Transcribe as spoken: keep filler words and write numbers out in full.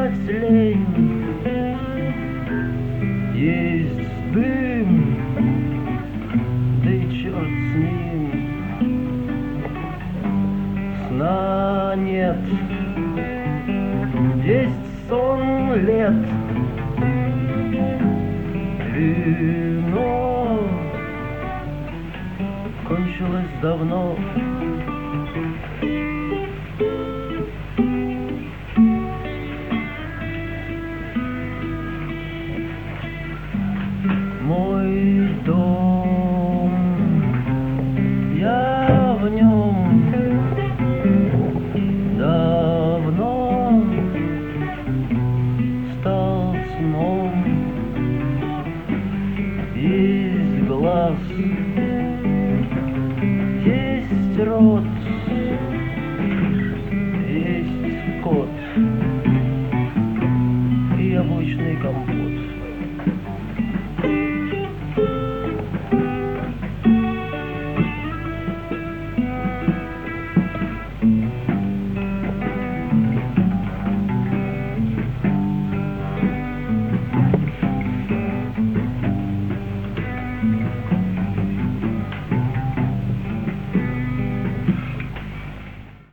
вставать лень. Есть дым, да и черт с ним. Сна нет, есть сон лет. Вино кончилось давно. Мой дом, я в нем давно стал сном. Есть глаз, есть рот,